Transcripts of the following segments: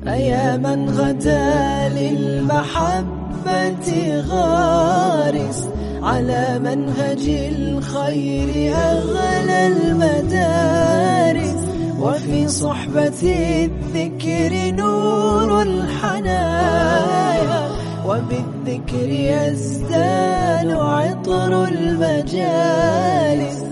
أيا من غدا للمحبة غارس على منهج الخير أغلى المدارس، وفي صحبة الذكر نور الحنايا، وبالذكر يزدان عطر المجالس.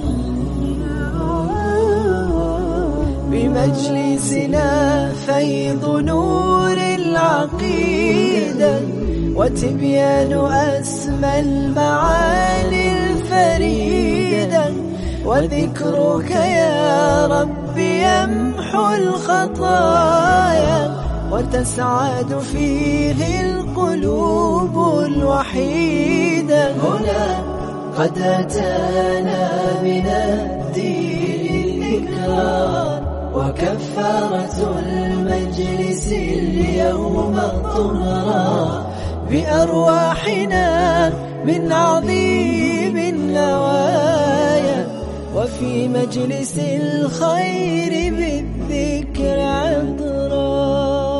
بمجلسنا فيض نور العقيدة، وتبيان أسمى المعاني الفريدة، وذكرك يا رب يمحو الخطايا، وتسعد فيه القلوب الوحيدة. هنا قد أتانا من الدين الذكرى، وكفارة المجلس اليوم الطهرى، بأرواحنا من عظيم النوايا، وفي مجلس الخير بالذكر عطرا.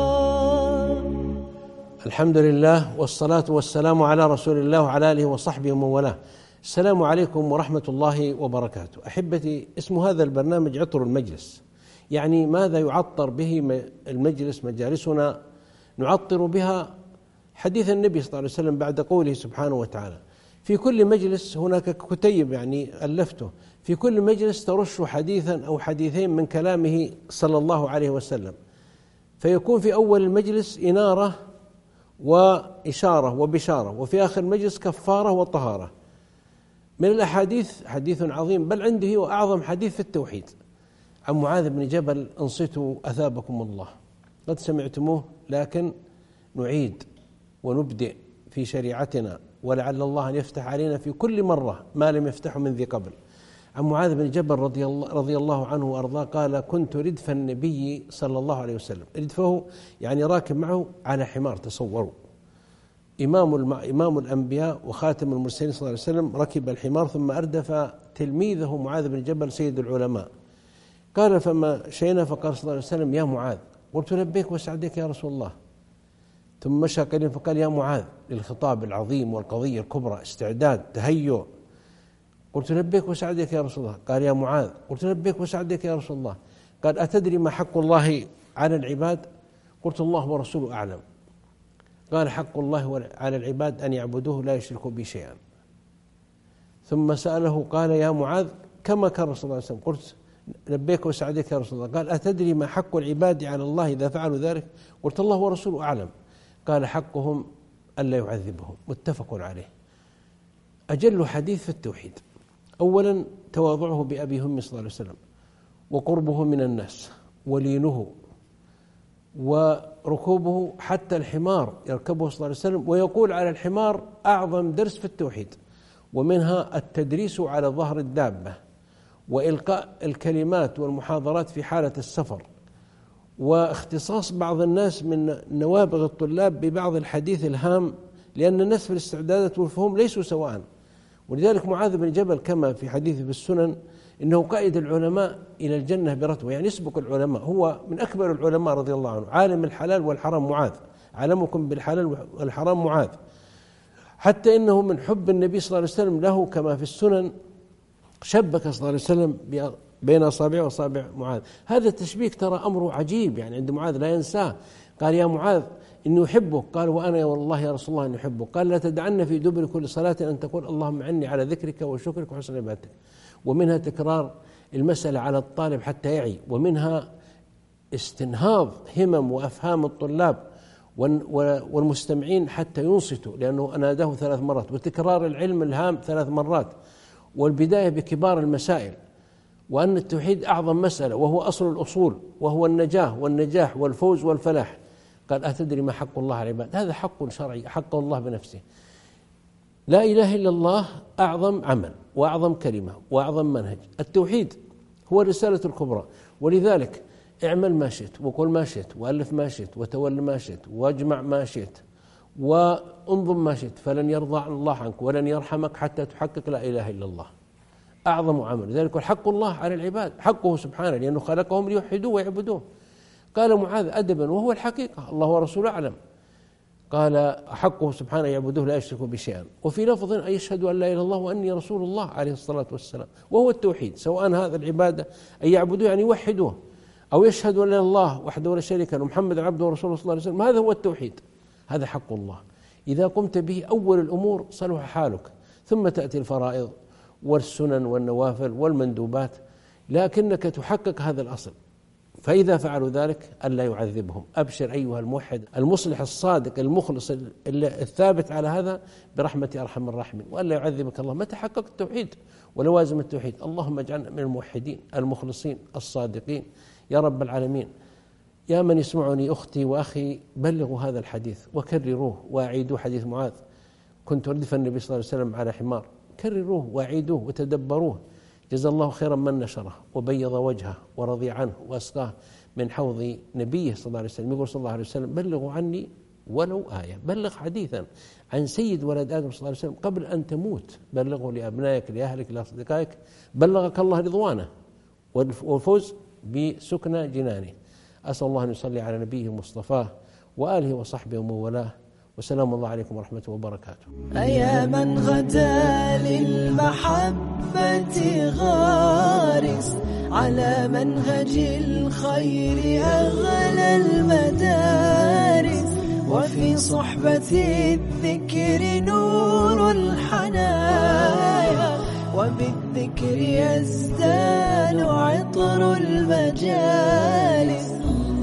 الحمد لله والصلاة والسلام على رسول الله وعلى آله وصحبه ومن والاه. السلام عليكم ورحمة الله وبركاته. أحبتي، اسم هذا البرنامج عطر المجلس، يعني ماذا يعطر به المجلس، مجالسنا نعطر بها حديث النبي صلى الله عليه وسلم بعد قوله سبحانه وتعالى: في كل مجلس هناك كتيب يعني ألفته، في كل مجلس ترش حديثا أو حديثين من كلامه صلى الله عليه وسلم، فيكون في أول المجلس إنارة وإشارة وبشارة، وفي آخر المجلس كفارة وطهارة. من الأحاديث حديث عظيم، بل عنده هو أعظم حديث في التوحيد، عن معاذ بن جبل: انصتوا أثابكم الله. قد سمعتموه، لكن نعيد ونبدأ في شريعتنا، ولعل الله أن يفتح علينا في كل مرة ما لم يفتحه من ذي قبل. عن معاذ بن جبل رضي الله عنه وأرضاه قال: كنت ردف النبي صلى الله عليه وسلم. ردفه يعني راكب معه على حمار. تصوروا، إمام الأنبياء وخاتم المرسلين صلى الله عليه وسلم ركب الحمار، ثم أردف تلميذه معاذ بن جبل سيد العلماء. قال: فما شينا، فقال صلى الله عليه وسلم: يا معاذ. قلت: لبيك وسعديك يا رسول الله. ثم مشى قليلا فقال: يا معاذ، للخطاب العظيم والقضية الكبرى، استعداد، تهيؤ. قلت: لبيك وسعديك يا رسول الله. قال: يا معاذ. قلت: لبيك وسعديك يا رسول الله. قال: أتدري ما حق الله على العباد؟ قلت: الله ورسوله أعلم. قال: حق الله على العباد أن يعبدوه لا يشركوا به شيئا. ثم سأله قال: يا معاذ، كما كان رسول الله صلى الله عليه وسلم. قلت: لبيك وسعديك يا رسول الله. قال: أتدري ما حق العباد على الله إذا فعلوا ذلك؟ قلت: الله ورسوله أعلم. قال: حقهم ألا يعذبهم. متفق عليه. أجل حديث في التوحيد. أولا تواضعه بأبي هم صلى الله عليه وسلم، وقربه من الناس، ولينه، وركوبه حتى الحمار يركبه صلى الله عليه وسلم، ويقول على الحمار أعظم درس في التوحيد، ومنها التدريس على ظهر الدابة، وإلقاء الكلمات والمحاضرات في حالة السفر، واختصاص بعض الناس من نوابغ الطلاب ببعض الحديث الهام، لأن الناس في الاستعدادات والفهم ليسوا سواء. ولذلك معاذ بن جبل كما في حديث في السنن إنه قائد العلماء إلى الجنة برتوة، يعني يسبق العلماء، هو من أكبر العلماء رضي الله عنه، عالم الحلال والحرام معاذ، علمكم بالحلال والحرام معاذ. حتى إنه من حب النبي صلى الله عليه وسلم له كما في السنن شبك صلى الله عليه وسلم بين أصابعه وأصابع معاذ. هذا التشبيك ترى أمره عجيب، يعني عند معاذ لا ينساه. قال: يا معاذ إني أحبك. قال: وأنا والله يا رسول الله إني أحبك. قال: لا تدعن في دبر كل صلاة أن تقول اللهم عني على ذكرك وشكرك وحسن عبادتك. ومنها تكرار المسألة على الطالب حتى يعي، ومنها استنهاض همم وأفهام الطلاب والمستمعين حتى ينصتوا، لأنه أناداه 3 مرات، وتكرار العلم الهام 3 مرات، والبداية بكبار المسائل، وأن التوحيد أعظم مسألة وهو أصل الأصول، وهو النجاة والنجاح والفوز والفلاح. قال: أتدري ما حق الله على العباد؟ هذا حق شرعي، حق الله بنفسه. لا إله إلا الله أعظم عمل وأعظم كلمة وأعظم منهج. التوحيد هو الرسالة الكبرى، ولذلك اعمل ما شئت، وقل ما شئت، وألف ما شئت، وتول ما شئت، واجمع ما شئت، وانظم ما شئت، فلن يرضى الله عنك ولن يرحمك حتى تحقق لا إله إلا الله. أعظم عمل. لذلك حق الله على العباد، حقه سبحانه، لأنه خلقهم ليوحدوه ويعبدوه. قال معاذ أدبا وهو الحقيقة، الله ورسوله أعلم. قال أحقه سبحانه يعبدوه لا يشركوا بشيئا. وفي لفظ أن يشهدوا أن لا إله إلا الله وأني رسول الله عليه الصلاة والسلام، وهو التوحيد. سواء هذا العبادة أن يعبدوه يعني يوحدوه، أو يشهدوا أن لا إله إلا الله وحده لا شريك له محمد عبده ورسوله صلى الله عليه وسلم، هذا هو التوحيد، هذا حق الله. إذا قمت به أول الأمور صلح حالك، ثم تأتي الفرائض والسنن والنوافل والمندوبات، لكنك تحقق هذا الأصل. فإذا فعلوا ذلك ألا يعذبهم. أبشر أيها الموحد المصلح الصادق المخلص الثابت على هذا برحمة أرحم الراحمين، وألا يعذبك الله متى حققت التوحيد ولوازم التوحيد. اللهم اجعلنا من الموحدين المخلصين الصادقين يا رب العالمين. يا من يسمعني أختي وأخي، بلغوا هذا الحديث وكرروه وأعيدوا حديث معاذ: كنت ردف النبي صلى الله عليه وسلم على حمار. كرروه وأعيدوه وتدبروه. جزا الله خيرا من نشره وبيض وجهه ورضي عنه وأسقاه من حوض نبيه صلى الله عليه وسلم. يقول صلى الله عليه وسلم: بلغوا عني ولو آية. بلغ حديثا عن سيد ولد آدم صلى الله عليه وسلم قبل أن تموت، بلغه لأبنائك لأهلك لأصدقائك، بلغك الله رضوانه والفوز بسكنى جنانه. أسأل الله أن يصلي على نبيه مصطفاه وآله وصحبه ومن والاه، وسلام الله عليكم ورحمة وبركاته. أيا من غدا للمحبة غارس على منهج الخير أغلى المدارس، وفي صحبة الذكر نور الحنايا، وبالذكر يزداد عطر المجالس.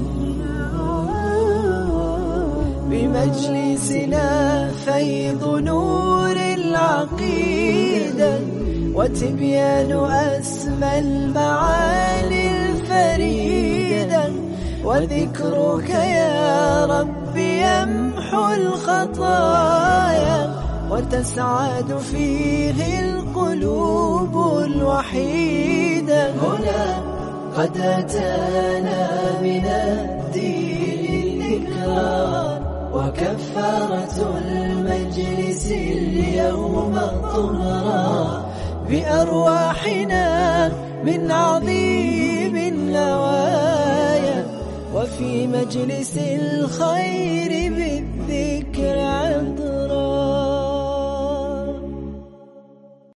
بمجلسنا فيض نور العقيدة، وتبيان أسمى المعاني الفريدة، وذكرك يا رب يمحو الخطايا، وتسعد فيه القلوب الوحيدة. هنا قد أتانا من الدين الذكرى، وكفارة المجلس اليوم الطهرى، بأرواحنا من عظيم النوايا، وفي مجلس الخير بالذكر